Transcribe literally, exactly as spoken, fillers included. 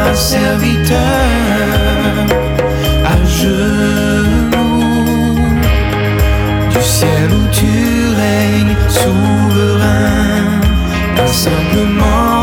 toi, serviteur, à genoux, du ciel où tu règnes souverain, pas simplement